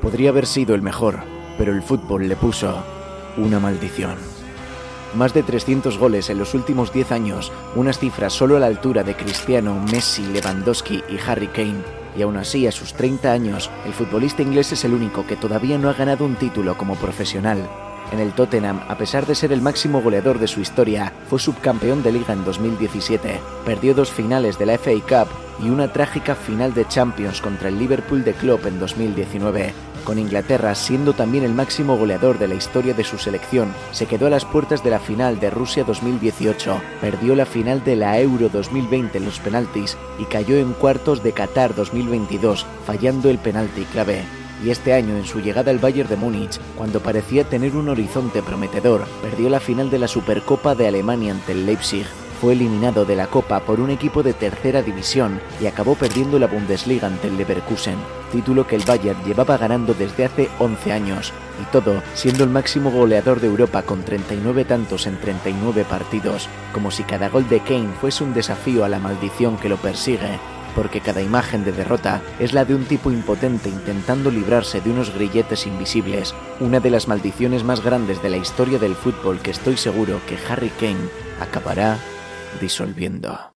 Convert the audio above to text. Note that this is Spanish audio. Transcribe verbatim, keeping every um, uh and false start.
Podría haber sido el mejor, pero el fútbol le puso una maldición. Más de trescientos goles en los últimos diez años, unas cifras solo a la altura de Cristiano, Messi, Lewandowski y Harry Kane. Y aún así, a sus treinta años, el futbolista inglés es el único que todavía no ha ganado un título como profesional. En el Tottenham, a pesar de ser el máximo goleador de su historia, fue subcampeón de Liga en dos mil diecisiete, perdió dos finales de la F A Cup y una trágica final de Champions contra el Liverpool de Klopp en dos mil diecinueve. Con Inglaterra siendo también el máximo goleador de la historia de su selección, se quedó a las puertas de la final de Rusia dos mil dieciocho, perdió la final de la Euro dos mil veinte en los penaltis y cayó en cuartos de Qatar dos mil veintidós, fallando el penalti clave. Y este año, en su llegada al Bayern de Múnich, cuando parecía tener un horizonte prometedor, perdió la final de la Supercopa de Alemania ante el Leipzig. Fue eliminado de la Copa por un equipo de tercera división y acabó perdiendo la Bundesliga ante el Leverkusen, título que el Bayern llevaba ganando desde hace once años, y todo siendo el máximo goleador de Europa con treinta y nueve tantos en treinta y nueve partidos, como si cada gol de Kane fuese un desafío a la maldición que lo persigue, porque cada imagen de derrota es la de un tipo impotente intentando librarse de unos grilletes invisibles, una de las maldiciones más grandes de la historia del fútbol que estoy seguro que Harry Kane acabará disolviendo.